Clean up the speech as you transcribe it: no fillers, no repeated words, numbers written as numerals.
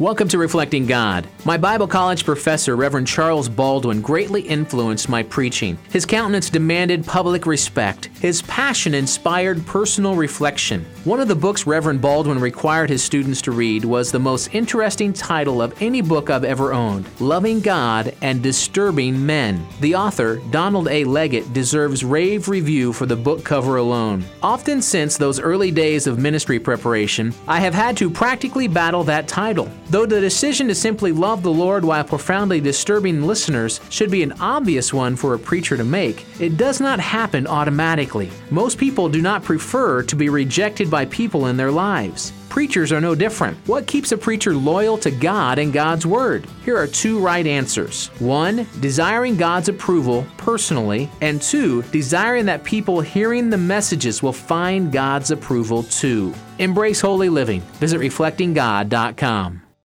Welcome to Reflecting God. My Bible college professor, Reverend Charles Baldwin, greatly influenced my preaching. His countenance demanded public respect. His passion inspired personal reflection. One of the books Reverend Baldwin required his students to read was the most interesting title of any book I've ever owned, Loving God and Disturbing Men. The author, Donald A. Leggett, deserves rave review for the book cover alone. Often since those early days of ministry preparation, I have had to practically battle that title. Though the decision to simply love the Lord while profoundly disturbing listeners should be an obvious one for a preacher to make, it does not happen automatically. Most people do not prefer to be rejected by people in their lives. Preachers are no different. What keeps a preacher loyal to God and God's Word? Here are two right answers. 1, desiring God's approval personally, and 2, desiring that people hearing the messages will find God's approval too. Embrace holy living. Visit reflectinggod.com.